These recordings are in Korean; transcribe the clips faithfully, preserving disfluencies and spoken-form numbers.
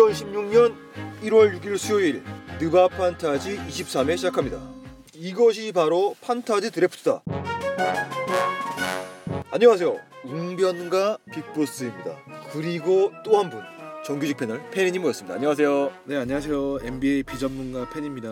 이천십육 년 일월 육일 수요일 느바 판타지 이십삼 회 시작합니다. 이것이 바로 판타지 드래프트다. 안녕하세요. 웅변가 빅보스입니다. 그리고 또 한 분 정규직 패널 팬이님 모였습니다. 안녕하세요. 네, 안녕하세요. 엔비에이 비전문가 팬입니다.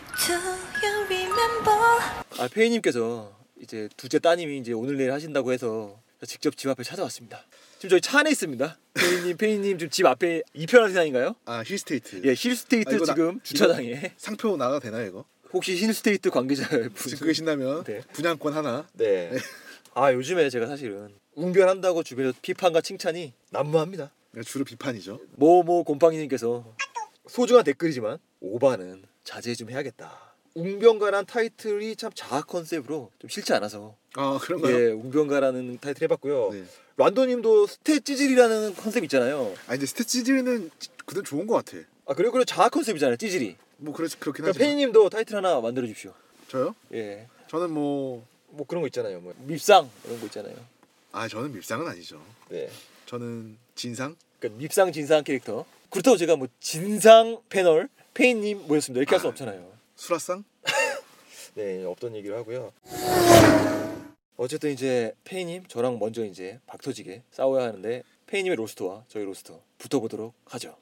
아, 팬이님께서 이제 둘째 따님이 이제 오늘 내일 하신다고 해서 직접 집 앞에 찾아왔습니다. 지금 저희 차 안에 있습니다. 페이님, 페이님 지금 집 앞에 이편한 세상인가요? 아, 힐스테이트. 예, 힐스테이트 아, 지금 나, 주차장에 상표 나가도 되나요, 이거? 혹시 힐스테이트 관계자 듣고 계신다면 네. 분양권 하나. 네. 네. 아, 요즘에 제가 사실은 웅변한다고 주변에서 비판과 칭찬이 난무합니다. 주로 비판이죠. 뭐뭐 곰팡이님께서 소중한 댓글이지만 오바는 자제 좀 해야겠다. 웅변가란 타이틀이 참 자아 컨셉으로 좀 싫지 않아서 아, 그런가요? 예, 웅변가라는 타이틀 해봤고요. 네. 란도님도 스테 찌질이라는 컨셉 있잖아요. 아, 근데 스태치즈는 그대로 좋은 것 같아. 아, 그리고 그리고 자아 컨셉이잖아요, 찌질이. 뭐 그렇지 그렇긴 그러니까 하죠. 팬님도 타이틀 하나 만들어 주십시오. 저요? 예, 저는 뭐, 뭐 그런 거 있잖아요, 뭐 밉상 이런 거 있잖아요. 아, 저는 밉상은 아니죠. 네, 저는 진상. 그러니까 밉상 진상 캐릭터. 그렇다고 제가 뭐 진상 패널 팬님 모였습니다 이렇게 할 수 아, 없잖아요. 수라상? 네, 없던 얘기를 하고요. 어쨌든 이제 페이님 저랑 먼저 이제 박터지게 싸워야 하는데 페이님의 로스터와 저희 로스터 붙어보도록 하죠.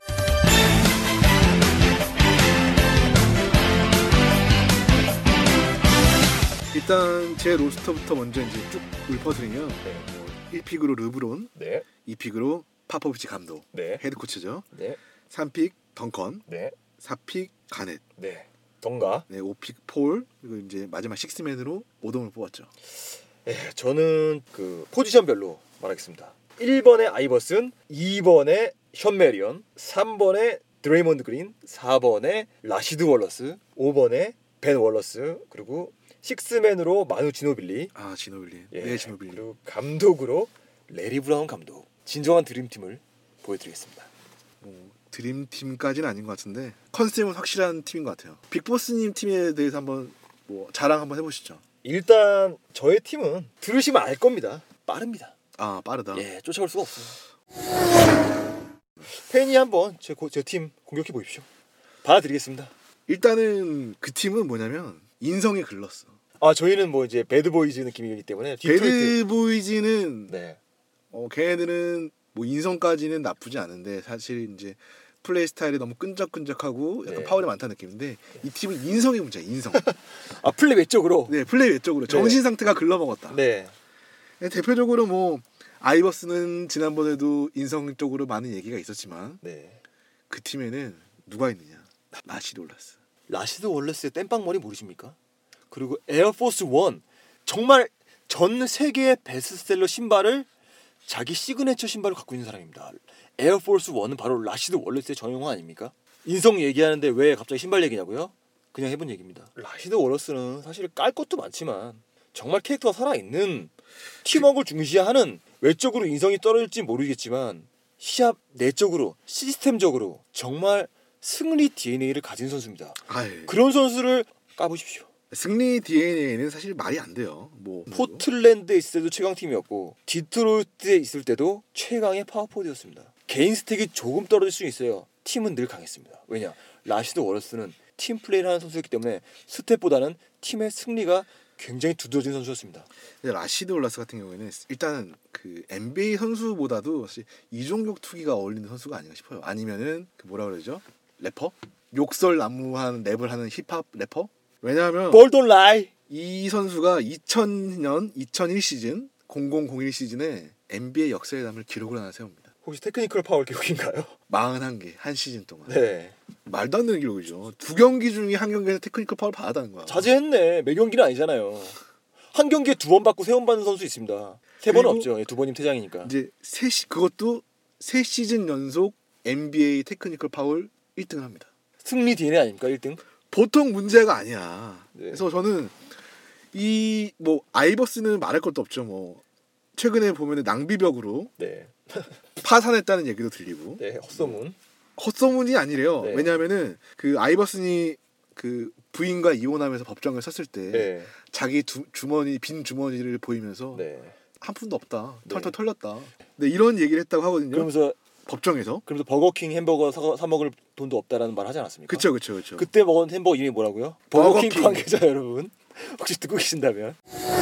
일단 제 로스터부터 먼저 이제 쭉 읊어드리면 네, 뭐 일 픽으로 르브론, 네, 이 픽으로 파포비치 감독, 네, 헤드코치죠. 네, 삼 픽 덩컨, 네, 사 픽 가넷, 네. 덩가. 네, 오 픽 폴, 그리고 이제 마지막 식스맨으로 오동을 뽑았죠. 네, 저는 그 포지션별로 말하겠습니다. 일 번에 아이버슨, 이 번에 션 메리언, 삼 번에 드레이먼드 그린, 사 번에 라시드 월러스, 오 번에 벤 월러스, 그리고 식스맨으로 마누 지노빌리. 아, 지노빌리. 예, 네, 지노빌리. 그리고 감독으로 레리 브라운 감독. 진정한 드림팀을 보여드리겠습니다. 뭐, 드림팀까지는 아닌 것 같은데 컨셉은 확실한 팀인 것 같아요. 빅보스님 팀에 대해서 한번 뭐 자랑 한번 해보시죠. 일단 저의 팀은 들으시면 알 겁니다. 빠릅니다. 아, 빠르다. 예, 쫓아올 수가 없어요. 팬이 한번 제 팀 공격해 보십시오. 받아드리겠습니다. 일단은 그 팀은 뭐냐면 인성이 글렀어. 아, 저희는 뭐 이제 배드보이즈 느낌이기 때문에 디트로이트. 배드보이즈는 네. 어, 걔네들은 뭐 인성까지는 나쁘지 않은데 사실 이제 플레이 스타일이 너무 끈적끈적하고 약간 네. 파울이 많다는 느낌인데 네. 이 팀은 인성이 문제야. 인성. 아, 플레이 외적으로. 네, 플레이 외적으로 네. 정신 상태가 글러먹었다. 네. 네, 대표적으로 뭐 아이버스는 지난번에도 인성적으로 많은 얘기가 있었지만 네. 그 팀에는 누가 있느냐? 라시드 올라스. 라시드 월러스의 땜빵머리 모르십니까? 그리고 에어포스 원, 정말 전 세계의 베스트셀러 신발을 자기 시그네처 신발을 갖고 있는 사람입니다. 에어포스 원은 바로 라시드 월러스의 전용어 아닙니까? 인성 얘기하는데 왜 갑자기 신발 얘기냐고요? 그냥 해본 얘기입니다. 라시드 월러스는 사실 깔 것도 많지만 정말 캐릭터가 살아있는 팀워크를 중시하는, 외적으로 인성이 떨어질지 모르겠지만 시합 내적으로 시스템적으로 정말 승리 디엔에이를 가진 선수입니다. 아, 예. 그런 선수를 까보십시오. 승리 디엔에이는 사실 말이 안 돼요. 뭐 포틀랜드에 있을 때도 최강팀이었고 디트로이트에 있을 때도 최강의 파워포드였습니다. 개인 스택이 조금 떨어질 수 있어요. 팀은 늘 강했습니다. 왜냐? 라시드 워러스는 팀 플레이를 하는 선수였기 때문에 스텝보다는 팀의 승리가 굉장히 두드러진 선수였습니다. 라시드 올라스 같은 경우에는 일단 그 엔비에이 선수보다도 사실 이종격 투기가 어울리는 선수가 아닌가 싶어요. 아니면은 그 뭐라 그러죠? 래퍼? 욕설 난무한 랩을 하는 힙합 래퍼? 왜냐하면 볼돈 라이. 이 선수가 이천 년 이천일 시즌 공공공일 시즌에 엔비에이 역사에 남을 기록을 하나 세웁니다. 혹시 테크니컬 파울 기록인가요? 사십일 개 한 시즌 동안. 네. 말도 안 되는 기록이죠. 두 경기 중에 한 경기에서 테크니컬 파울 받았다는 거야. 자제했네. 매 경기는 아니잖아요. 한 경기에 두 번 받고 세 번 받는 선수 있습니다. 세 번은 그리고 없죠. 예, 두 번이면 퇴장이니까. 이제 세 시, 그것도 세 시즌 연속 엔비에이 테크니컬 파울 일 등을 합니다. 승리 디엔에이 아닙니까? 일 등? 보통 문제가 아니야. 네. 그래서 저는 이 뭐 아이버스는 말할 것도 없죠. 뭐 최근에 보면은 낭비벽으로 네. 파산했다는 얘기도 들리고. 네, 헛소문. 헛소문이 아니래요. 네. 왜냐하면은 그 아이버슨이 그 부인과 이혼하면서 법정을 섰을 때 네. 자기 두, 주머니 빈 주머니를 보이면서 네. 한 푼도 없다. 네. 털털 털렸다. 네, 이런 얘기를 했다고 하거든요. 그러면서 법정에서. 그러면서 버거킹 햄버거 사, 사 먹을 돈도 없다라는 말 하지 않았습니까? 그쵸 그쵸 그쵸. 그때 먹은 햄버거 이름이 뭐라고요? 버거킹, 버거킹. 관계자 여러분 혹시 듣고 계신다면.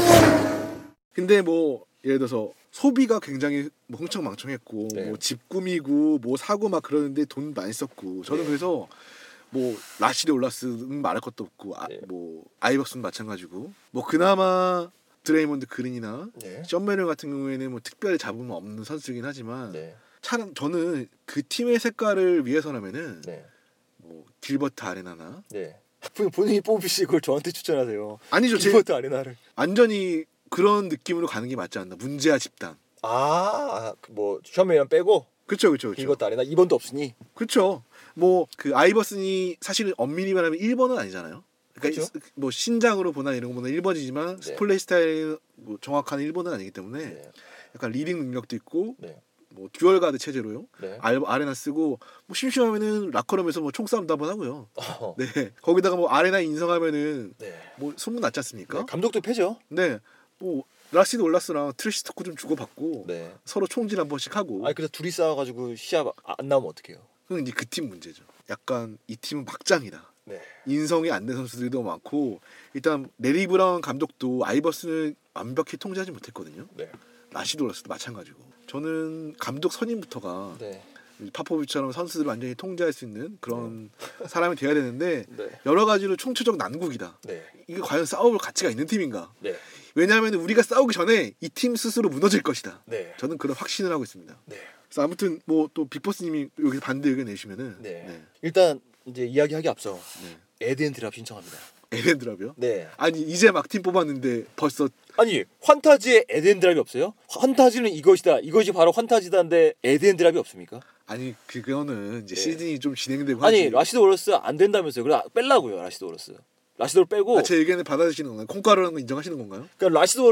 근데 뭐 예를 들어서 소비가 굉장히 뭐 흥청망청했고 네. 뭐 집 꾸미고 뭐 사고 막 그러는데 돈 많이 썼고 저는 네. 그래서 뭐 라시드 올라스는 말할 것도 없고 아, 네. 뭐 아이버스는 마찬가지고 뭐 그나마 드레이몬드 그린이나 네. 션 메럴 같은 경우에는 뭐 특별히 잡음 없는 선수이긴 하지만 네. 차는 저는 그 팀의 색깔을 위해서라면은 네. 뭐 길버트 아레나나 네. 본- 본인이 뽑으시 그걸 저한테 추천하세요. 아니죠 제 길버트 아레나를. 완전히 그런 느낌으로 가는 게 맞지 않나 문제아 집단 아, 뭐 션메이런 빼고 그쵸 그쵸 그쵸 길버트 아레나 이 번도 없으니. 그렇죠. 뭐 그 아이버슨이 사실은 엄밀히 말하면 일 번은 아니잖아요. 그러니까 그쵸. 이- 뭐 신장으로 보나 이런 거 보나 일 번이지만 네. 플레이 스타일 뭐 정확한 일 번은 아니기 때문에 네. 약간 리딩 능력도 있고 네. 뭐 듀얼 가드 체제로요. 네. 알, 아레나 쓰고 뭐 심심하면은 라커룸에서 뭐 총싸움도 한번 하고요. 어. 네. 거기다가 뭐 아레나 인성하면은 네. 뭐 소문 났지 않습니까? 네. 감독도 패죠. 네. 뭐 라시드 올라스랑 트래시 토크 좀 주고받고 네. 서로 총질 한 번씩 하고. 아니 그래서 둘이 싸워가지고 시합 안 나오면 어떡해요? 그건 이제 그 팀 문제죠. 약간 이 팀은 막장이다. 네. 인성이 안 된 선수들도 많고 일단 레리 브라운 감독도 아이버슨을 완벽히 통제하지 못했거든요. 네. 라시드 올라스도 마찬가지고. 저는 감독 선임부터가 네. 파포비처럼 선수들을 완전히 통제할 수 있는 그런 사람이 돼야 되는데 네. 여러 가지로 총체적 난국이다. 네. 이게 과연 싸울 가치가 있는 팀인가? 네. 왜냐하면 우리가 싸우기 전에 이 팀 스스로 무너질 것이다. 네. 저는 그런 확신을 하고 있습니다. 네. 그래서 아무튼 뭐 또 빅보스님이 여기 반대 의견 내시면은 네. 네. 일단 이제 이야기하기 앞서 네. 에덴 드랍 신청합니다. 에덴 드랍이요? 네. 아니 이제 막 팀 뽑았는데 벌써 아니 환타지에 에덴 드랍이 없어요? 환타지는 이것이다. 이것이 바로 환타지다인데 에덴 드랍이 없습니까? 아니 그거는 이제 네. 시즌이 좀 진행되고 아니 하지. 라시드 워러스 안 된다면서요? 그래 빼려고요 라시드 워러스. 라시드를 빼고. 아, 제 의견을 받아주시는 건가요? 콩가루라는 거 인정하시는 건가요? 그러니까 라시드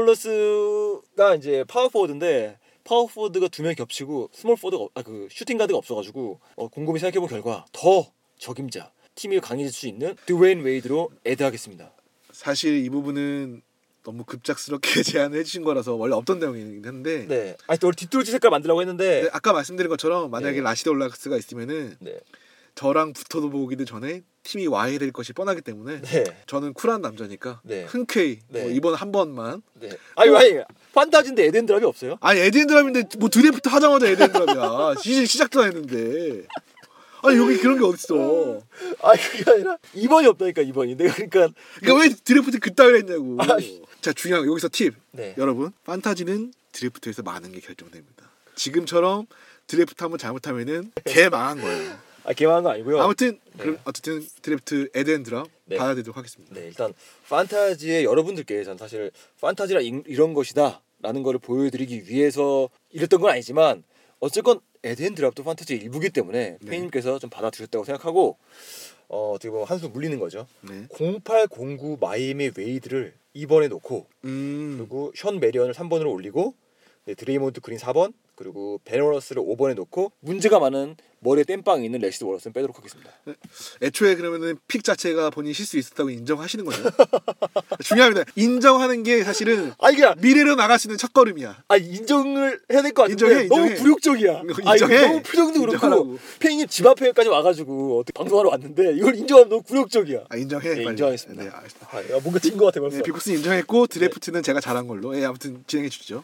월러스가 이제 파워포워드인데 파워포워드가 두 명 겹치고 스몰 포워드가 아, 그 슈팅 가드가 없어가지고 어, 곰곰이 생각해본 결과 더 적임자 팀이 강해질 수 있는 드웨인 웨이드로 애드하겠습니다. 사실 이 부분은 너무 급작스럽게 제안을 해주신 거라서 원래 없던 내용이긴 한데 네. 아니 또 뒤뚫지 색깔 만들라고 했는데. 네, 아까 말씀드린 것처럼 만약에 네. 라시드 올락스가 있으면은 네. 저랑 붙어도 보기도 전에 팀이 와야 될 것이 뻔하기 때문에 네. 저는 쿨한 남자니까 네. 흔쾌히 네. 뭐 이번 한 번만 네. 아니 아니 판타지인데 에덴 드랍이 없어요? 아니 에덴 드랍인데 뭐 드래프트 하자마자 에덴 드랍이야. 시즌 시작도 안 했는데 아니 여기 그런 게 어딨어. 아니 그게 아니라 이 번이 없다니까 이 번이. 내가 그러니까 그러니까 왜 드래프트 그따위로 했냐고. 아이. 자 중요한 거 여기서 팁. 네. 여러분 판타지는 드래프트에서 많은 게 결정됩니다. 지금처럼 드래프트 한번 잘못하면은 개 망한 거예요. 아 개망한 거 아니고요. 아무튼 네. 그럼 어쨌든 드래프트 에덴 드랍 네. 받아들이도록 하겠습니다. 네, 일단 판타지의 여러분들께 전 사실 판타지라 이, 이런 것이다라는 거를 보여드리기 위해서 이랬던 건 아니지만 어쨌건 에덴 드랍도 판타지의 일부기 때문에 네. 페이님께서 좀 받아주셨다고 생각하고 어, 어떻게 보면 한숨 물리는 거죠. 네. 공팔 공구 마이애미 웨이드를 이 번에 놓고 음. 그리고 션 메리언을 삼 번으로 올리고 네, 드레이몬드 그린 사 번 그리고 벤 워러스를 오 번에 놓고 문제가 많은 머리에 땜빵이 있는 레시드 워러스는 빼도록 하겠습니다. 애초에 그러면은 픽 자체가 본인 실수 있었다고 인정하시는 거죠. 중요합니다. 인정하는 게 사실은 아 이게 미래로 나갈 수 있는 첫걸음이야. 아 인정을 해야 될 것 같은데 인정해, 너무 인정해. 굴욕적이야. 인정해. 아 이거 너무 표정도 그렇고 인정하라고. 팬이 집 앞에까지 와가지고 어떻게 방송하러 왔는데 이걸 인정하면 너무 굴욕적이야. 아 인정해. 네, 빨리. 인정하겠습니다. 네, 알겠습니다. 아, 야, 뭔가 진 것 같아 벌써. 네, 빅보스 인정했고 드래프트는 제가 잘한 걸로. 예, 아무튼 진행해 주시죠.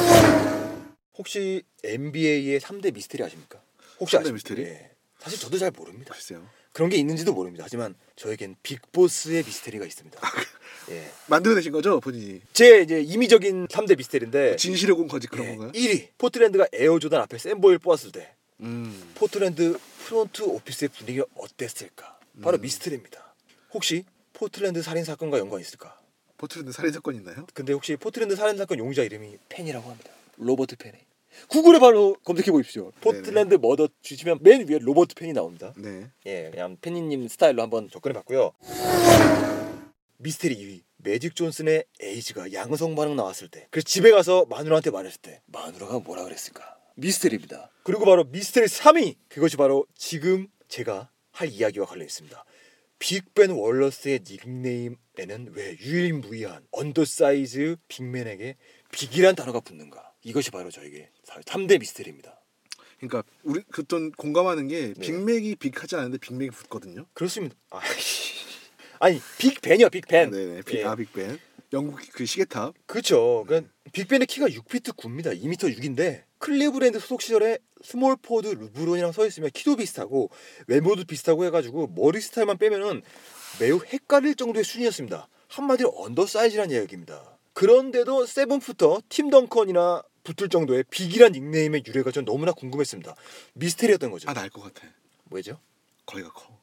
혹시 엔비에이의 삼 대 미스테리 아십니까? 혹시 삼 대 아십니까? 미스테리? 예. 사실 저도 잘 모릅니다. 글쎄요. 그런 게 있는지도 모릅니다. 하지만 저에겐 빅보스의 미스테리가 있습니다. 예. 만들어내신 거죠 본인이? 제 이제 임의적인 삼 대 미스테리인데 진실의 공 거짓 그런 예, 건가요? 일 위 포트랜드가 에어조단 앞에 샌보이를 뽑았을 때 음. 포트랜드 프론트 오피스의 분위기가 어땠을까? 바로 음. 미스터리입니다. 혹시 포트랜드 살인 사건과 연관이 있을까? 포트랜드 살인 사건 있나요? 근데 혹시 포트랜드 살인 사건 용의자 이름이 펜이라고 합니다. 로버트 펜이. 구글에 바로 검색해 보십시오. 포트랜드 머더 주시면 맨 위에 로버트 펜이 나옵니다. 네. 예, 그냥 펜니님 스타일로 한번 접근해 봤고요. 미스테리 이 위. 매직 존슨의 에이즈가 양성 반응 나왔을 때, 그래서 집에 가서 마누라한테 말했을 때 마누라가 뭐라 그랬을까? 미스테리입니다. 그리고 바로 미스테리 삼 위. 그것이 바로 지금 제가 할 이야기와 관련 있습니다. 빅벤 월러스의 닉네임에는 왜 유일무이한 언더사이즈 빅맨에게 빅이란 단어가 붙는가? 이것이 바로 저에게 삼 대 미스테리입니다. 그러니까 우리 그ton 공감하는 게 네. 빅맥이 빅하지 않은데 빅맥이 붙거든요. 그렇습니다. 아, 아니 빅벤이요, 빅벤. 아, 네네. 빅, 예. 아 빅벤. 영국 그 시계탑. 그렇죠. 그러니까 빅벤의 키가 육 피트 구입니다. 이 미터 육인데 클리브랜드 소속 시절에 스몰 포드 르브론이랑 서 있으면 키도 비슷하고 외모도 비슷하고 해가지고 머리 스타일만 빼면은 매우 헷갈릴 정도의 수준이었습니다. 한마디로 언더사이즈란 이야기입니다. 그런데도 세븐푸터 팀 덩컨이나 붙을 정도의 빅이란 닉네임의 유래가 전 너무나 궁금했습니다. 미스테리였던 거죠. 아 나 알 것 같아. 뭐죠? 거기가 커.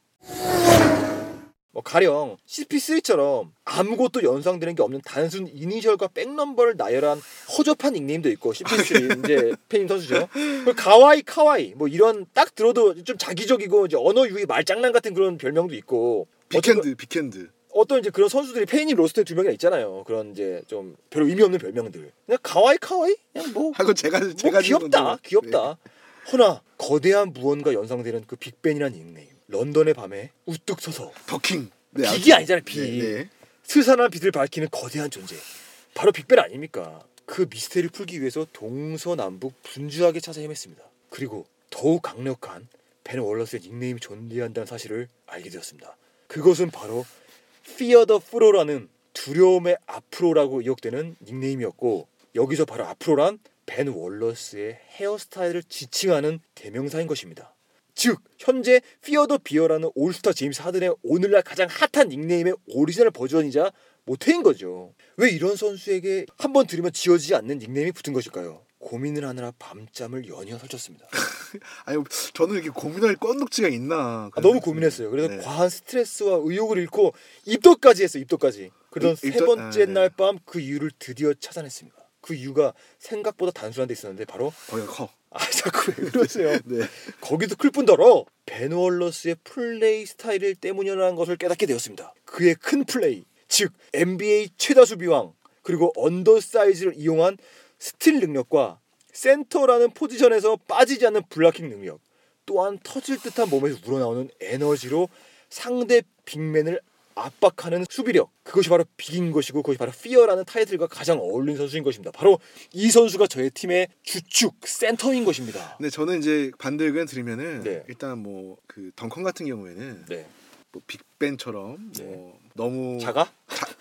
뭐 가령 씨피쓰리처럼 아무것도 연상되는 게 없는 단순 이니셜과 백넘버를 나열한 허접한 닉네임도 있고 씨피쓰리 이제 팬인 선수죠. 그리고 가와이 카와이 뭐 이런 딱 들어도 좀 자기적이고 이제 언어 유희 말장난 같은 그런 별명도 있고 빅핸드 빅핸드. 어떤 이제 그런 선수들이 페인이 로스터에 두 명이나 있잖아요. 그런 이제 좀 별로 의미 없는 별명들. 그냥 가와이 카와이 그냥 뭐, 하고 제가 뭐 제가 지은 귀엽다 건데. 귀엽다. 허나 거대한 무언가 연상되는 그 빅벤이라는 닉네임. 런던의 밤에 우뚝 서서 더킹. 네, 빅이 아무튼. 아니잖아요. 빅. 네, 네. 스산한 빛을 밝히는 거대한 존재. 바로 빅벤 아닙니까? 그 미스테리를 풀기 위해서 동서남북 분주하게 찾아 헤맸습니다. 그리고 더욱 강력한 벤 월러스의 닉네임이 존재한다는 사실을 알게 되었습니다. 그것은 바로 Fear the Furrow라는 두려움의 앞으로라고 이역되는 닉네임이었고 여기서 바로 앞으로란 벤 월러스의 헤어스타일을 지칭하는 대명사인 것입니다. 즉 현재 Fear the Bear라는 올스타 제임스 하든의 오늘날 가장 핫한 닉네임의 오리지널 버전이자 모태인 거죠. 왜 이런 선수에게 한 번 들으면 지워지지 않는 닉네임이 붙은 것일까요? 고민을 하느라 밤잠을 연이어 설쳤습니다. 아니 저는 이렇게 고민할 건덕지가 있나. 아, 너무 고민했어요. 그래서 네. 과한 스트레스와 의욕을 잃고 입덕까지 했어요. 입덕까지. 그러던 입- 세 입덕- 번째 아, 네. 날 밤 그 이유를 드디어 찾아냈습니다. 그 이유가 생각보다 단순한 데 있었는데 바로 거기가 커. 아 자꾸 왜 그러세요? 네. 거기도 클 뿐더러 벤 월러스의 플레이 스타일 때문이라는 것을 깨닫게 되었습니다. 그의 큰 플레이, 즉 엔비에이 최다 수비왕 그리고 언더사이즈를 이용한 스틸 능력과 센터라는 포지션에서 빠지지 않는 블락킹 능력 또한 터질 듯한 몸에서 우러나오는 에너지로 상대 빅맨을 압박하는 수비력 그것이 바로 빅인 것이고 그것이 바로 피어라는 타이틀과 가장 어울리는 선수인 것입니다. 바로 이 선수가 저의 팀의 주축 센터인 것입니다. 근데 저는 이제 반대 의견 드리면은 네. 일단 뭐 그 덩컨 같은 경우에는 네. 뭐 빅벤처럼 네. 뭐 너무 자가?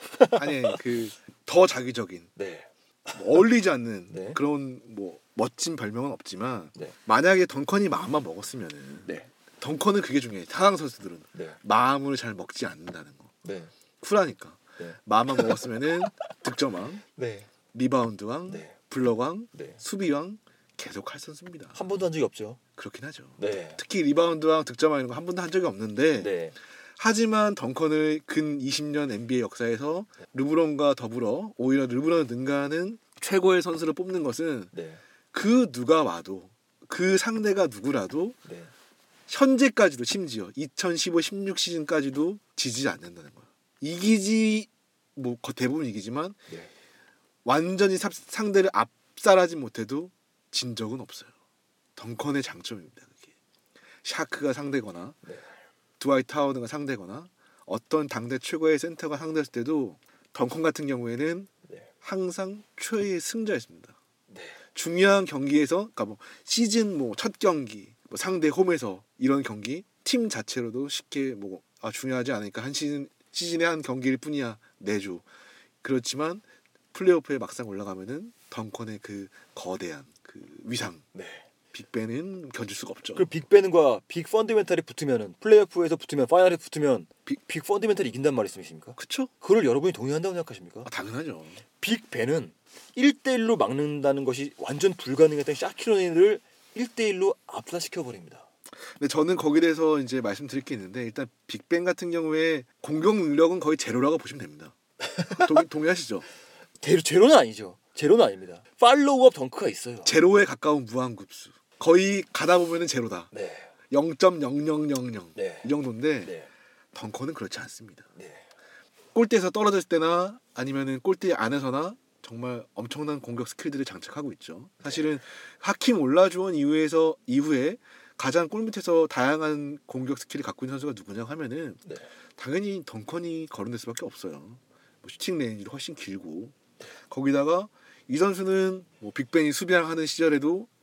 아니 그 더 자기적인 네. 뭐 어울리지 않는 네. 그런 뭐 멋진 별명은 없지만 네. 만약에 덩컨이 마음만 먹었으면은 네. 덩컨은 그게 중요해. 타강 선수들은 네. 마음을 잘 먹지 않는다는 거. 네. 쿨하니까 네. 마음만 먹었으면은 득점왕, 네. 리바운드왕, 네. 블럭왕, 네. 수비왕 계속 할 선수입니다. 한 번도 한 적이 없죠. 그렇긴 하죠. 네. 특히 리바운드왕, 득점왕 이런 거 한 번도 한 적이 없는데 네. 하지만 덩컨을 근 이십 년 엔비에이 역사에서 르브론과 더불어 오히려 르브론을 능가하는 최고의 선수를 뽑는 것은 네. 그 누가 와도 그 상대가 누구라도 네. 현재까지도 심지어 이천십오 십육 시즌까지도 지지 않는다는 거야. 이기지 뭐 거- 대부분 이기지만 네. 완전히 삽- 상대를 압살하지 못해도 진 적은 없어요. 덩컨의 장점입니다. 그게. 샤크가 상대거나 네. 드와이트 하워드가 상대거나 어떤 당대 최고의 센터가 상대했을 때도 덩컨 같은 경우에는 네. 항상 최애의 승자였습니다. 네. 중요한 경기에서 그러니까 뭐 시즌 뭐 첫 경기 뭐 상대 홈에서 이런 경기 팀 자체로도 쉽게 뭐 아, 중요하지 않으니까 한 시즌 시즌에 한 경기일 뿐이야 내줘. 그렇지만 플레이오프에 막상 올라가면은 덩컨의 그 거대한 그 위상 네. 빅벤은 견줄 수가 없죠. 그 빅벤과 빅 펀더멘탈이 붙으면은 플레이오프에서 붙으면 파이널에 붙으면 빅, 빅 펀더멘탈이 이긴단 말씀이십니까? 그쵸? 그걸 여러분이 동의한다고 생각하십니까? 아, 당연하죠. 빅벤은 일 대일로 막는다는 것이 완전 불가능했던 샤키로니를 일 대일로 압사시켜 버립니다. 근데 저는 거기에 대해서 이제 말씀드릴 게 있는데 일단 빅벤 같은 경우에 공격 능력은 거의 제로라고 보시면 됩니다. 동, 동의하시죠? 제로, 제로는 아니죠. 제로는 아닙니다. 팔로우업 덩크가 있어요. 제로에 가까운 무한급수. 거의 가다 보면은 제로다. 네. 영 점 영영영영 네. 이 정도인데 네. 덩컨은 그렇지 않습니다. 네. 골대에서 떨어졌을 때나 아니면은 골대 안에서나 정말 엄청난 공격 스킬들을 장착하고 있죠. 사실은 하킴 올라주원 이후에서 이후에 가장 골밑에서 다양한 공격 스킬을 갖고 있는 선수가 누구냐 하면은 네. 당연히 덩컨이 거론될 수밖에 없어요. 뭐 슈팅 레인지도 훨씬 길고 거기다가 이 선수는 뭐 빅벤이 수비랑 하는 시절에도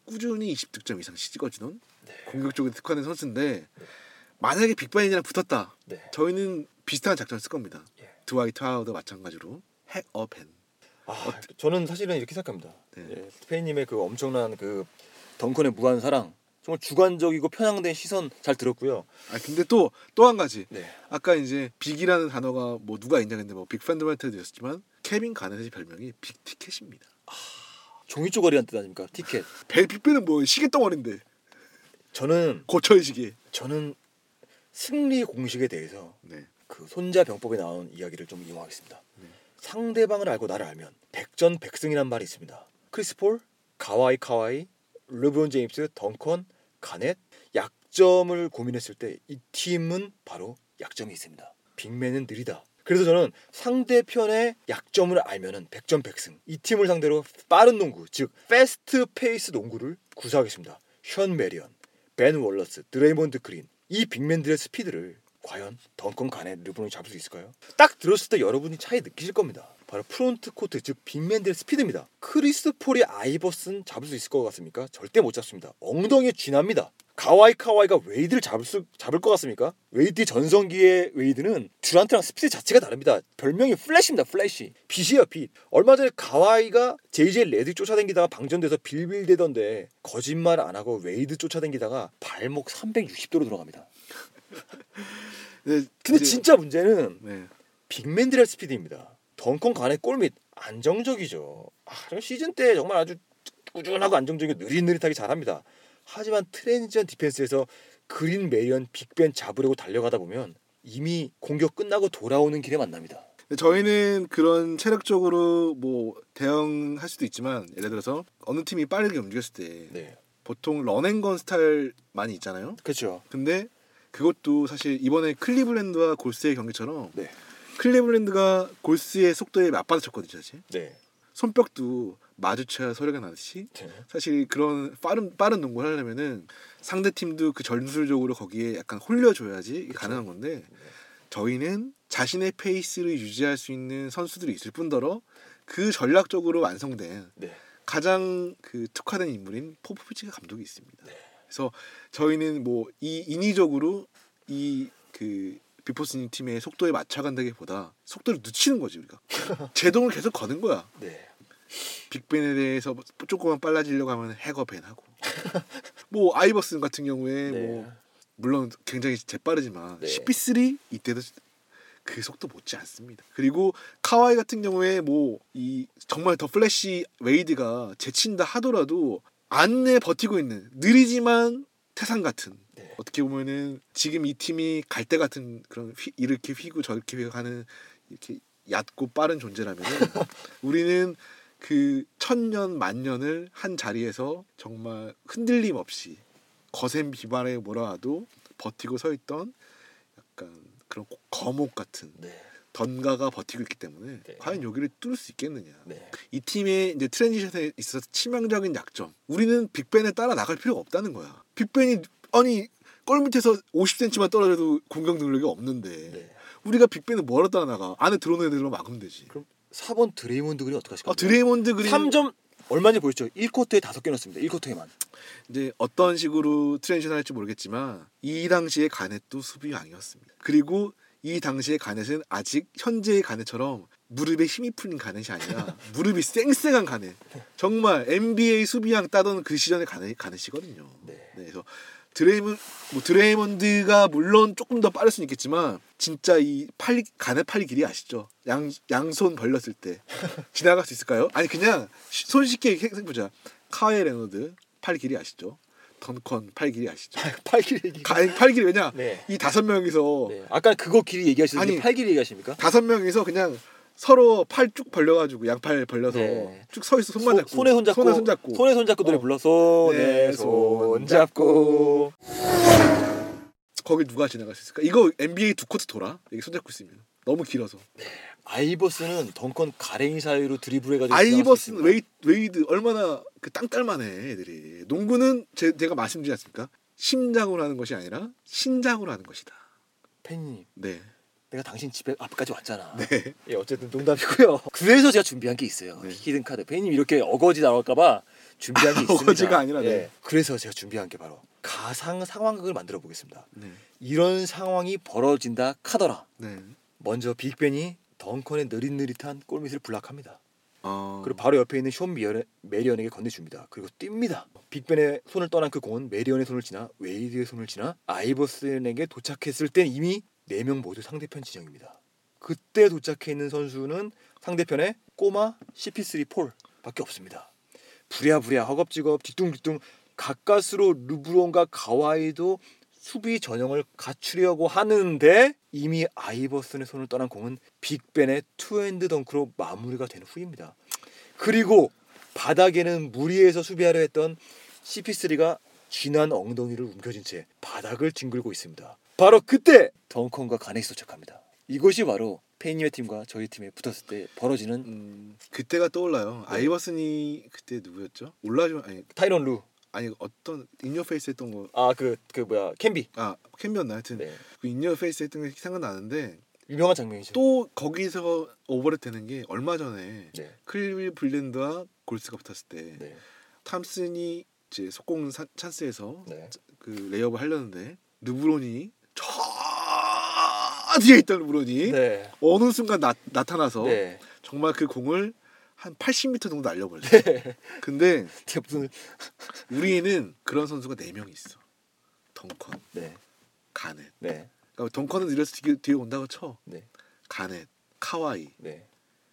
꾸준히 이십 득점 이상씩 찍어주던 네. 공격적으로 특화된 선수인데 만약에 빅벤이랑 붙었다. 네. 저희는 비슷한 작전을 쓸 겁니다. 예. 드와이트 하워드 마찬가지로 핵어 벤. 아, 저는 사실은 이렇게 생각합니다. 네. 예, 스페인님의 그 엄청난 그 덩컨의 무한 사랑, 정말 주관적이고 편향된 시선 잘 들었고요. 아 근데 또 또 한 가지. 네. 아까 이제 빅이라는 단어가 뭐 누가 인정했는데 뭐 빅팬들한테도 있었지만 케빈 가넷의 별명이 빅티켓입니다. 종이 쪼가리란 뜻 아닙니까? 티켓. 벨 빅벤은 뭐 시계 덩어리인데 저는 고철 시계. 저는 승리 공식에 대해서 네. 그 손자병법에 나온 이야기를 좀 이용하겠습니다. 네. 상대방을 알고 나를 알면 백전백승이란 말이 있습니다. 크리스 폴, 가와이 카와이, 르브론 제임스, 덩컨, 가넷 약점을 고민했을 때 이 팀은 바로 약점이 있습니다. 빅맨은 느리다. 그래서 저는 상대편의 약점을 알면은 백전백승. 이 팀을 상대로 빠른 농구, 즉 패스트 페이스 농구를 구사하겠습니다. 션 메리언, 벤 월러스, 드레이몬드 그린. 이 빅맨들의 스피드를 과연 덩컨 가넷 르브론이 잡을 수 있을까요? 딱 들었을 때 여러분이 차이 느끼실 겁니다. 바로 프론트 코트 즉 빅맨들의 스피드입니다. 크리스 폴이 아이버슨 잡을 수 있을 것 같습니까? 절대 못 잡습니다. 엉덩이에 쥐납니다. 가와이 카와이가 웨이드를 잡을 수 잡을 것 같습니까? 웨이드의 전성기의 웨이드는 듀란트랑 스피드 자체가 다릅니다. 별명이 플래시입니다. 플래시. 빛이에요 빛. 얼마 전에 가와이가 제이제이 레드 쫓아다니다가 방전돼서 빌빌대던데 거짓말 안 하고 웨이드 쫓아다니다가 발목 삼백육십 도로 돌아갑니다. 네, 근데 이제- 진짜 문제는 네. 빅맨들의 스피드입니다. 덩컨 간의 골밑 안정적이죠. 아, 시즌 때 정말 아주 꾸준하고 안정적이고 느릿느릿하게 잘합니다. 하지만 트랜지션 디펜스에서 그린 메리언 빅벤 잡으려고 달려가다 보면 이미 공격 끝나고 돌아오는 길에 만납니다. 저희는 그런 체력적으로 뭐 대응할 수도 있지만 예를 들어서 어느 팀이 빠르게 움직였을 때 네, 보통 런앤건 스타일 많이 있잖아요. 그렇죠. 근데 그것도 사실 이번에 클리블랜드와 골스의 경기처럼 네, 클리블랜드가 골스의 속도에 맞받아쳤거든요. 사실 네, 손뼉도 마주쳐야 소리가 나듯이 네. 사실 그런 빠른 빠른 농구를 하려면은 상대 팀도 그 전술적으로 거기에 약간 홀려줘야지 이게 가능한 건데 저희는 자신의 페이스를 유지할 수 있는 선수들이 있을 뿐더러 그 전략적으로 완성된 네. 가장 그 특화된 인물인 포포비치가 감독이 있습니다. 그래서 저희는 뭐 이 인위적으로 이 그 비포스님 팀의 속도에 맞춰간다기보다 속도를 늦추는 거지 우리가 제동을 계속 거는 거야. 네. 빅벤에 대해서 조금만 빨라지려고 하면 해거 벤하고 뭐 아이버슨 같은 경우에 네. 뭐 물론 굉장히 재빠르지만 네. 씨피쓰리 이때도 그 속도 못지 않습니다. 그리고 카와이 같은 경우에 뭐 이 정말 더 플래시 웨이드가 제친다 하더라도 안에 버티고 있는 느리지만 태산 같은 네. 어떻게 보면은 지금 이 팀이 갈 때 같은 그런 휘, 이렇게 휘고 저렇게 휘고 하는 이렇게 얕고 빠른 존재라면 우리는 그 천년 만년을 한 자리에서 정말 흔들림 없이 거센 비바람에 몰아와도 버티고 서 있던 약간 그런 거목 같은 네. 던가가 버티고 있기 때문에 네. 과연 여기를 뚫을 수 있겠느냐. 네. 이 팀의 이제 트랜지션에 있어서 치명적인 약점. 우리는 빅벤에 따라 나갈 필요가 없다는 거야. 빅벤이 아니 골 밑에서 오십 센티미터만 떨어져도 공격 능력이 없는데 네. 우리가 빅벤을 뭐하러 따라 나가? 안에 들어오는 애들로 막으면 되지. 그럼 사 번 드레이몬드 그린 어떻게 하실 아, 겁니까? 드레이몬드 그린 삼 점 얼마인지 보였죠? 일 쿼터에 다섯 개 넣었습니다. 일 쿼터에만. 이제 어떤 식으로 트랜지션 할지 모르겠지만 이 당시의 가넷도 수비왕이었습니다. 그리고 이 당시의 가넷은 아직 현재의 가넷처럼 무릎에 힘이 풀린 가넷이 아니라 무릎이 쌩쌩한 가넷. 정말 엔비에이 수비왕 따던 그 시절의 가넷, 가넷이거든요. 네. 네, 그래서 드레이몬 뭐 드레이몬드가 물론 조금 더 빠를 수는 있겠지만 진짜 이 팔 가넷 팔 길이 아시죠? 양 양손 벌렸을 때 지나갈 수 있을까요? 아니 그냥 쉬- 손쉽게 생각해보자. 카와이 레너드 팔 길이 아시죠? 던컨 팔 길이 아시죠? 팔 길이 얘기. 가, 팔 길이 왜냐? 네. 이 다섯 명이서 네. 아까 그거 길이 얘기하시는데 아니, 팔 길이 얘기하십니까? 다섯 명이서 그냥 서로 팔 쭉 벌려가지고 양팔 벌려서 네. 쭉 서 있어 손만 소- 잡고 손에 손 잡고 손에 손 잡고 손에 손 잡고 노래 어. 불러 손에 네, 손 잡고 거기 누가 지나갈 수 있을까? 이거 엔비에이 두 코트 돌아? 이게 손 잡고 있으면 너무 길어서 아이버스는 덩컨 가랭이 사이로 드리블해가지고 아이버슨 웨이, 웨이드 얼마나 그 땅딸만해 애들이. 농구는 제, 제가 말씀드리지 않습니까? 심장으로 하는 것이 아니라 신장으로 하는 것이다. 팬님 네. 내가 당신 집에 앞까지 왔잖아. 네. 예, 어쨌든 농담이고요. 그래서 제가 준비한 게 있어요. 네. 히든 카드. 팬님 이렇게 어거지 나올까봐 준비한 게 있습니다. 어거지가 아니라, 네. 예. 그래서 제가 준비한 게 바로 가상 상황극을 만들어 보겠습니다. 네. 이런 상황이 벌어진다 카더라. 네. 먼저 빅벤이 덩컨의 느릿느릿한 골밑을 블락합니다. 어... 그리고 바로 옆에 있는 숀 미어- 메리언에게 건네줍니다. 그리고 뜁니다. 빅벤의 손을 떠난 그 공은 메리언의 손을 지나 웨이드의 손을 지나 아이버슨에게 도착했을 땐 이미 네 명 모두 상대편 진영입니다. 그때 도착해 있는 선수는 상대편의 꼬마 씨피 쓰리 폴밖에 없습니다. 부랴부랴 허겁지겁 뒤뚱뒤뚱 가까스로 르브론과 가와이도 수비 전형을 갖추려고 하는데 이미 아이버슨의 손을 떠난 공은 빅벤의 투핸드 덩크로 마무리가 된 후입니다. 그리고 바닥에는 무리해서 수비하려 했던 씨피 쓰리가 쥐난 엉덩이를 움켜쥔 채 바닥을 뒹굴고 있습니다. 바로 그때 덩컨과 가넷이 도착합니다. 이것이 바로 페이님의 팀과 저희 팀에 붙었을 때 벌어지는 음, 그때가 떠올라요. 네. 아이버슨이 그때 누구였죠? 올라주 아니 타이런 루. 아니 어떤 인어페이스 했던 거. 아 그 그 뭐야 캠비. 아 캠비였나 하여튼 네. 그 인어페이스 했던 게 생각나는데 유명한 장면이죠. 또 거기서 오버랩 되는 게 얼마 전에 네. 클리블랜드와 골스가 붙었을 때 네. 탐슨이 이제 속공 사- 찬스에서 네. 그 레이업을 하려는데 르브론이 저 뒤에 있던 르브론이 네. 어느 순간 나, 나타나서 네. 정말 그 공을 한 팔십 미터 정도 날려버렸어요. 네. 근데 제가 무슨 우리는 그런 선수가 네 명이 있어. 덩컨, 네. 가넷. 네. 그러니까 덩컨은 이래서 뒤에, 뒤에 온다고 쳐. 네. 가넷, 카와이, 네.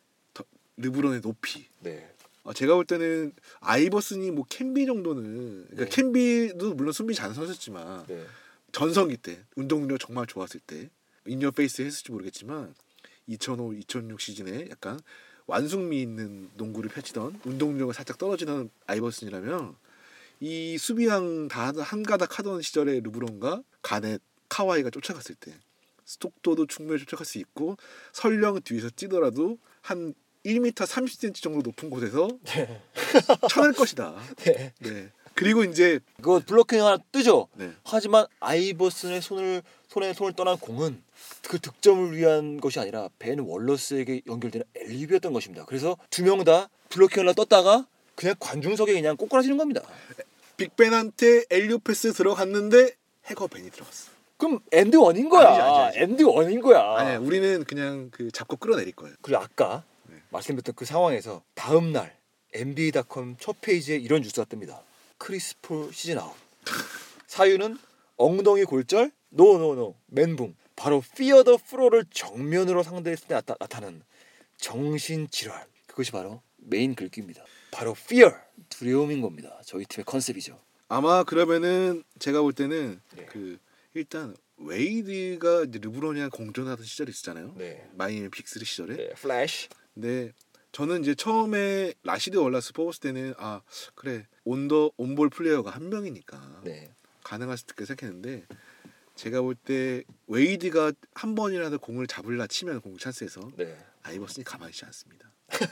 르브론의 높이. 네. 어, 제가 볼 때는 아이버슨이 뭐 캠비 정도는 그러니까 네. 캠비도 물론 수비 잘하는 선수였지만 네. 전성기 때 운동 능력 정말 좋았을 때 인어 페이스 했을지 모르겠지만 이천오, 이천육 시즌에 약간 완숙미 있는 농구를 펼치던 운동 능력을 살짝 떨어지는 아이버슨이라면 이 수비왕 다 한가닥 하던 시절에 르브론과 가넷, 카와이가 쫓아갔을 때 스톡도도 충분히 쫓아갈 수 있고 설령 뒤에서 찌더라도 한 일 미터 삼십 센티미터 정도 높은 곳에서 네. 쳐낼 것이다. 네. 네. 그리고 이제 그거 블로킹 하나 뜨죠. 네. 하지만 아이버슨의 손을 손에 손을 떠난 공은 그 득점을 위한 것이 아니라 벤 월러스에게 연결되는 엘리비였던 것입니다. 그래서 두 명 다 블로킹 하나 떴다가 그냥 관중석에 그냥 꼬꾸라지는 겁니다. 빅벤한테 엘리오 패스 들어갔는데 해거 벤이 들어갔어. 그럼 엔드 원인 거야. 아니지, 아니지, 아니지. 엔드 원인 거야. 아니야, 우리는 그냥 그 잡고 끌어내릴 거예요. 그리고 아까 네. 말씀드렸던 그 상황에서 다음 날 엔비에이 닷컴 첫 페이지에 이런 뉴스가 뜹니다. 크리스 폴 시즌 아웃. 사유는 엉덩이 골절, 노노노, 멘붕. 바로 피어 더 프로를 정면으로 상대했을 때 나타, 나타난 정신질환. 그것이 바로 메인 글귀입니다. 바로 fear, 두려움인 겁니다. 저희 팀의 컨셉이죠. 아마 그러면은 제가 볼 때는 네. 그 일단 웨이드가 이제 르브론이랑 공존하던 시절이 있었잖아요. 네. 마이애미 빅쓰리 시절에. 네, 플래시. 근데 저는 이제 처음에 라시드 월라스 뽑았을 때는 아 그래 온더 온볼 플레이어가 한 명이니까 네. 가능할 수도 있겠다 생각했는데 제가 볼 때 웨이드가 한 번이라도 공을 잡으려 치면 공 찬스에서 네. 아이버슨이 가만히 있지 않습니다.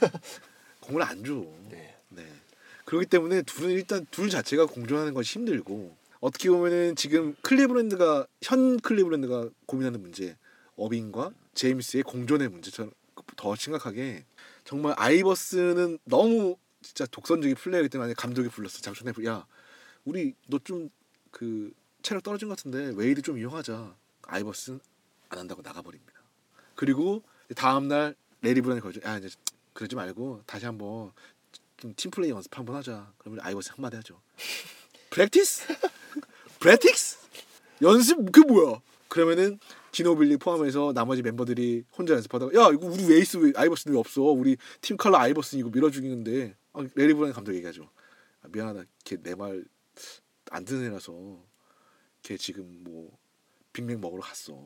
공을 안 줘. 네. 네. 그렇기 때문에 둘은 일단 둘 자체가 공존하는 것이 힘들고 어떻게 보면은 지금 클리브랜드가 현 클리브랜드가 고민하는 문제 어빙과 제임스의 공존의 문제처럼 더 심각하게 정말 아이버슨은 너무 진짜 독선적인 플레이이기 때문에 감독이 불렀어. 잠시만에 야 우리 너 좀 그 체력 떨어진 것 같은데 웨이드 좀 이용하자. 아이버슨 안 한다고 나가버립니다. 그리고 다음 날 레리 브라운이 걸죠. 야 이제 그러지 말고 다시 한번 좀 팀플레이 연습 한번 하자. 그러면 아이버슨 한마디 하죠. 프랙티스? 프랙티스? 연습 그 뭐야? 그러면은 디노빌리 포함해서 나머지 멤버들이 혼자 연습하다가 야 이거 우리 웨이스 왜 아이버슨 왜 없어? 우리 팀 컬러 아이버슨 이거 밀어주기는데 아, 레리 브라운 감독 얘기하죠. 아, 미안하다. 걔 내 말 안 듣는 애라서 걔 지금 뭐 빅맥 먹으러 갔어.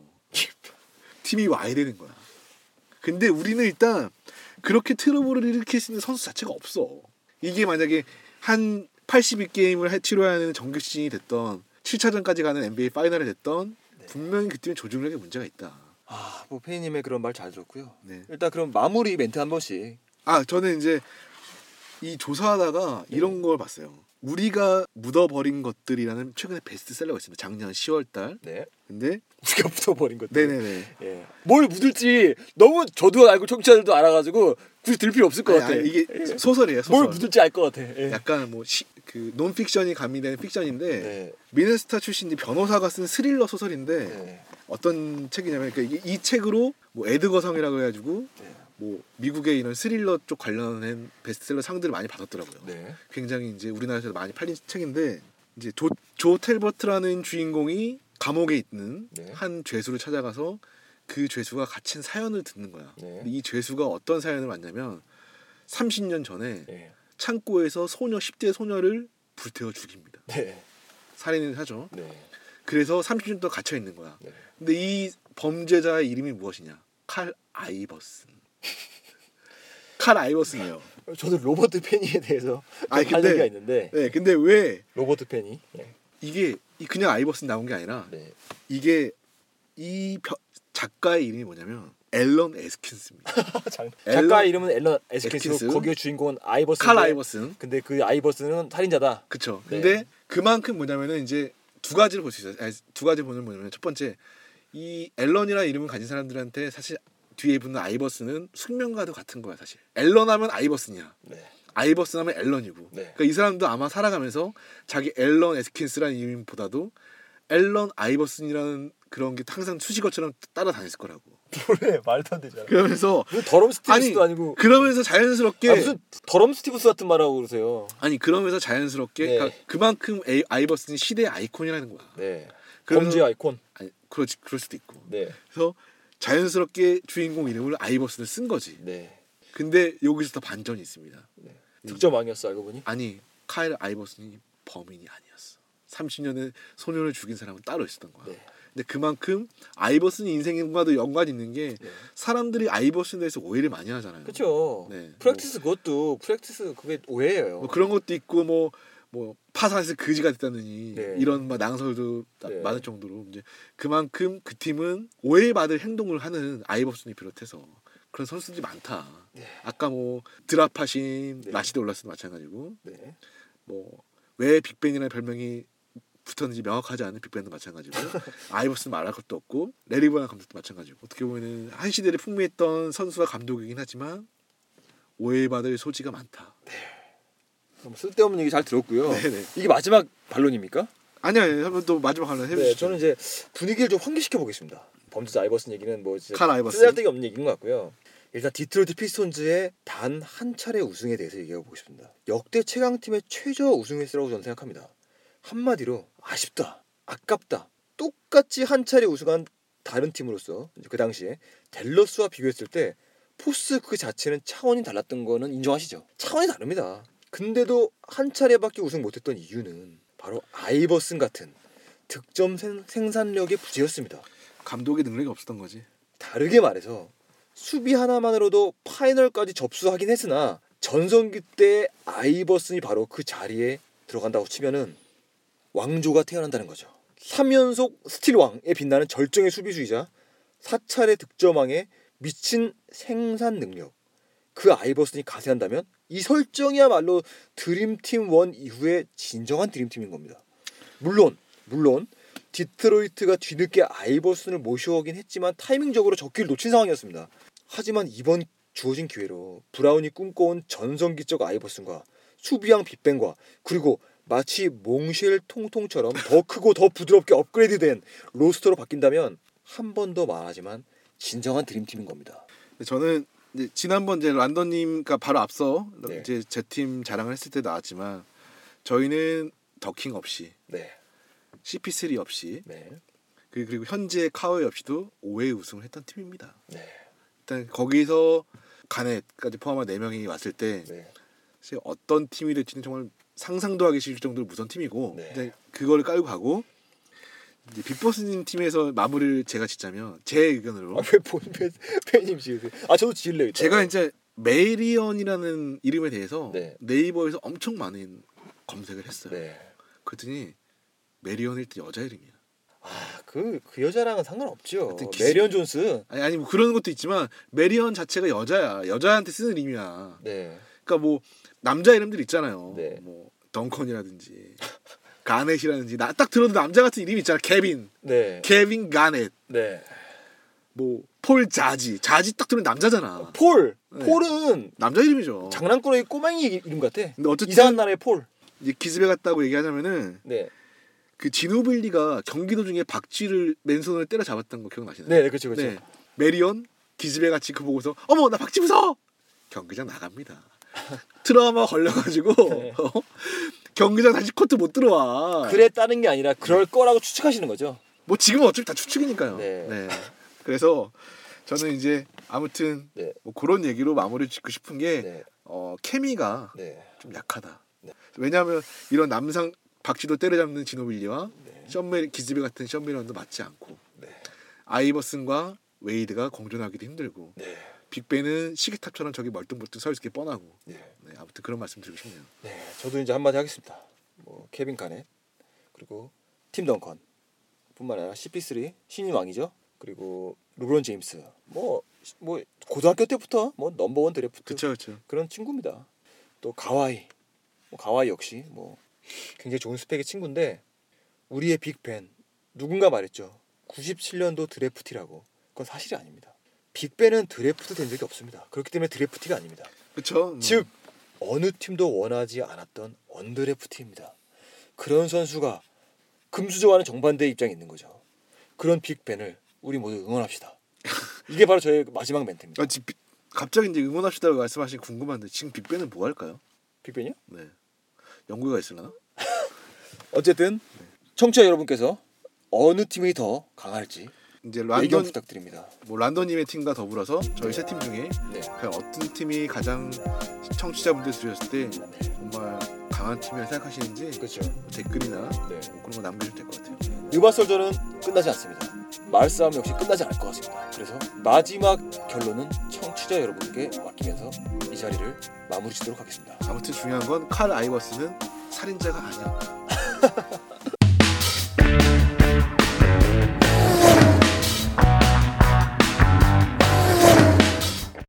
팀이 와야 되는 거야. 근데 우리는 일단 그렇게 트러블을 일으킬 수 있는 선수 자체가 없어. 이게 만약에 한 팔십이 게임을 해 치러야 하는 정규 시즌이 됐던 칠 차전까지 가는 엔비에이 파이널이 됐던 네. 분명히 그때는 조직력에 문제가 있다. 아, 뭐 페이님의 그런 말 잘 들었고요. 네. 일단 그럼 마무리 멘트 한 번씩. 아 저는 이제 이 조사하다가 네. 이런 걸 봤어요. 우리가 묻어버린 것들이라는 최근에 베스트셀러가 있습니다. 작년 시월 달. 네. 근데 우리가 묻어버린 것들. 네네네. 예. 뭘 묻을지 너무 저도 알고 청취자들도 알아가지고 굳이 들 필요 없을 것 아니, 같아. 아니, 이게 예. 소설이에요. 소설. 뭘 묻을지 알 것 같아. 예. 약간 뭐 그 논픽션이 가미된 픽션인데 네. 미네스타 출신 변호사가 쓴 스릴러 소설인데 네. 어떤 책이냐면 그러니까 이게 이 책으로 뭐 에드거 상이라고 해가지고 네. 뭐 미국의 이런 스릴러 쪽 관련된 베스트셀러 상들을 많이 받았더라고요. 네. 굉장히 이제 우리나라에서 많이 팔린 책인데 이제 조, 조 텔버트라는 주인공이 감옥에 있는 네. 한 죄수를 찾아가서 그 죄수가 갇힌 사연을 듣는 거야. 네. 근데 이 죄수가 어떤 사연을 왔냐면 삼십 년 전에 네. 창고에서 소녀 십 대 소녀를 불태워 죽입니다. 네. 살인을 하죠. 네. 그래서 삼십 년 동안 갇혀 있는 거야. 네. 근데 이 범죄자의 이름이 무엇이냐? 칼 아이버슨. 칼 아이버슨이에요. 저도 로버트 페니에 대해서 아니, 할 근데- 얘기가 있는데 네, 근데 왜 로버트 페니. 네. 이게 이 그냥 아이버슨 나온 게 아니라 네. 이게 이 벼- 작가의 이름이 뭐냐면 앨런 에스킨스입니다. 장- 앨런 작가 이름은 앨런 에스킨스고 에스킨스. 거기에 주인공은 아이버슨. 칼 아이버슨. 근데 그 아이버슨은 살인자다. 그쵸. 네. 근데 그만큼 뭐냐면은 이제 두 가지를 볼 수 있어요. 아니, 두 가지 보는 뭐냐면 첫 번째 이 앨런이라는 이름을 가진 사람들한테 사실 뒤에 붙는 아이버슨은 숙명과도 같은 거야 사실. 앨런 하면 아이버슨이야. 네. 아이버슨 하면 앨런이고. 네. 그러니까 이 사람도 아마 살아가면서 자기 앨런 에스킨스라는 이름보다도 앨런 아이버슨이라는 그런 게 항상 수식어처럼 따라다녔을 거라고. 그래 말도 안 되잖아. 그러면서 더럼 스티브스도 아니, 아니, 고 그러면서 자연스럽게 아, 무슨 더럼 스티브스 같은 말하고 그러세요. 아니 그러면서 자연스럽게 네. 그러니까 그만큼 에이, 아이버슨이 시대의 아이콘이라는 거야. 네. 그러면서- 범죄 아이콘. 아니 그렇지 그럴 수도 있고. 네. 그래서 자연스럽게 주인공 이름을 아이버슨을 쓴 거지. 네. 근데 여기서 더 반전이 있습니다. 득점왕이었어 알고 보니. 아니 카일 아이버슨이 범인이 아니었어. 삼십 년에 소년을 죽인 사람은 따로 있었던 거야. 네. 근데 그만큼 아이버슨 인생과도 연관이 있는 게 네. 사람들이 아이버슨에 대해서 오해를 많이 하잖아요. 그렇죠. 네. 프랙티스 그것도 프랙티스 그게 오해예요. 뭐 그런 것도 있고 뭐 뭐 파산에서 거지가 됐다느니 네. 이런 막 낭설도 네. 많을 정도로 이제 그만큼 그 팀은 오해받을 행동을 하는 아이버슨이 비롯해서 그런 선수들이 많다. 네. 아까 뭐 드랍하신 네. 라시드 올라스도 마찬가지고 네. 뭐 왜 빅벤이라는 별명이 붙었는지 명확하지 않은 빅벤도 마찬가지고 아이버슨 말할 것도 없고 레리 브라운 감독도 마찬가지고 어떻게 보면은 한 시대를 풍미했던 선수와 감독이긴 하지만 오해받을 소지가 많다. 뭐 쓸데없는 얘기 잘 들었고요. 네네. 이게 마지막 반론입니까? 아니야, 한번 또 마지막 하나 해주시죠. 네, 저는 이제 분위기를 좀 환기시켜 보겠습니다. 범죄자 아이버슨 얘기는 뭐 진짜 칼 아이버슨. 쓸데기 없는 얘기인 것 같고요. 일단 디트로이트 피스톤즈의 단 한 차례 우승에 대해서 얘기해 보고 싶습니다. 역대 최강팀의 최저 우승 횟수라고 저는 생각합니다. 한마디로 아쉽다, 아깝다. 똑같이 한 차례 우승한 다른 팀으로서 이제 그 당시에 댈러스와 비교했을 때 포스 그 자체는 차원이 달랐던 거는 인정하시죠? 차원이 다릅니다. 근데도 한 차례밖에 우승 못했던 이유는 바로 아이버슨 같은 득점 생, 생산력의 부재였습니다. 감독의 능력이 없었던 거지. 다르게 말해서 수비 하나만으로도 파이널까지 접수하긴 했으나 전성기 때 아이버슨이 바로 그 자리에 들어간다고 치면은 왕조가 태어난다는 거죠. 삼 연속 스틸 왕에 빛나는 절정의 수비수이자 사차례 득점왕에 미친 생산 능력. 그 아이버슨이 가세한다면 이 설정이야말로 드림팀 원 이후의 진정한 드림팀인 겁니다. 물론 물론 디트로이트가 뒤늦게 아이버슨을 모셔오긴 했지만 타이밍적으로 적기를 놓친 상황이었습니다. 하지만 이번 주어진 기회로 브라운이 꿈꿔온 전성기적 아이버슨과 수비형 빅벤과 그리고 마치 몽쉘 통통처럼 더 크고 더 부드럽게 업그레이드된 로스터로 바뀐다면 한 번 더 말하지만 진정한 드림팀인 겁니다. 저는 이제 지난번 이제 란던님과 바로 앞서 네. 이제 제 팀 자랑을 했을 때 나왔지만 저희는 더킹 없이 네, 씨피쓰리 없이 네, 그- 그리고 현재 카웨이 없이도 오 회 우승을 했던 팀입니다. 네, 일단 거기서 가넷까지 포함한 네 명이 왔을 때 네. 사실 어떤 팀이 될지는 정말 상상도 하기 싫을 정도로 무서운 팀이고 네. 근데 그걸 깔고 가고 이제 빅보스님 팀에서 마무리를 제가 짓자면 제 의견으로 아왜 본팬 팬님 지으세요? 아 저도 지을래요. 일단. 제가 이제 메리언이라는 이름에 대해서 네. 네이버에서 엄청 많은 검색을 했어요. 네. 그랬더니 메리언 일단 여자 이름이야. 아그 그 여자랑은 상관없죠. 하여튼 기스- 메리언 존스. 아니 아니 뭐 그런 것도 있지만 메리언 자체가 여자야. 여자한테 쓰는 이름이야. 네. 그러니까 뭐 남자 이름들 있잖아요. 네. 뭐 덩컨이라든지 가넷이라든지 나 딱 들어도 남자 같은 이름이 있잖아. 케빈, 네. 케빈 가넷, 네. 뭐 폴 자지, 자지 딱 들으면 남자잖아. 폴. 네. 폴은 남자 이름이죠. 장난꾸러기 꼬맹이 이름 같아. 근데 어쨌든 이상한 나라의 폴. 이제 기습에 갔다고 얘기하자면은 네. 그 지노빌리가 경기도 중에 박쥐를 맨손을 때려 잡았던 거 기억나시나요? 네, 그렇죠, 그렇죠. 네. 메리온 기습에 같이 그 보고서 어머 나 박쥐 무서워. 경기장 나갑니다. 트라우마 걸려가지고 네. 어? 경기장 다시 코트 못 들어와. 그랬다는 게 아니라 그럴 거라고 추측하시는 거죠. 뭐 지금은 어차피 다 추측이니까요. 네. 네. 그래서 저는 이제 아무튼 네. 뭐 그런 얘기로 마무리 짓고 싶은 게 네. 어, 케미가 네. 좀 약하다. 네. 왜냐하면 이런 남상 박쥐도 때려잡는 지노빌리와 네. 션메 기즈베 같은 션메런도 맞지 않고 네. 아이버슨과 웨이드가 공존하기도 힘들고 네. 빅벤은 시계탑처럼 저기 멀뚱멀뚱 서 있을 게 뻔하고 네. 네, 아무튼 그런 말씀 드리고 싶네요. 네. 저도 이제 한마디 하겠습니다. 뭐 케빈 가넷 그리고 팀 덩컨 뿐만 아니라 씨피쓰리 신인 왕이죠. 그리고 르브론 제임스 뭐 뭐 고등학교 때부터 뭐 넘버원 드래프트 그렇죠, 그렇죠. 그런 친구입니다. 또 가와이 뭐 가와이 역시 뭐 굉장히 좋은 스펙의 친구인데 우리의 빅벤 누군가 말했죠. 구십칠 년도 드래프티라고. 그건 사실이 아닙니다. 빅벤은 드래프트 된 적이 없습니다. 그렇기 때문에 드래프티가 아닙니다. 그렇죠. 즉 어느 팀도 원하지 않았던 언드래프트입니다. 그런 선수가 금수저와는 정반대의 입장에 있는 거죠. 그런 빅벤을 우리 모두 응원합시다. 이게 바로 저의 마지막 멘트입니다. 아, 지금 비- 갑자기 이제 응원합시다고 말씀하신 게 궁금한데 지금 빅벤은 뭐 할까요? 빅벤이요? 네, 연구가 있으려나? 어쨌든 청취자 여러분께서 어느 팀이 더 강할지 이제 의견 란던 부탁드립니다. 뭐 란던님의 팀과 더불어서 저희 세 팀 중에 네. 과연 어떤 팀이 가장 청취자분들 들으셨을 때 정말 강한 팀이라 생각하시는지 그렇죠. 댓글이나 네. 뭐 그런 거 남겨주면 될 것 같아요. 유바설전은 끝나지 않습니다. 말싸움 역시 끝나지 않을 것 같습니다. 그래서 마지막 결론은 청취자 여러분께 맡기면서 이 자리를 마무리 짓도록 하겠습니다. 아무튼 중요한 건 칼 아이버스는 살인자가 아니었다.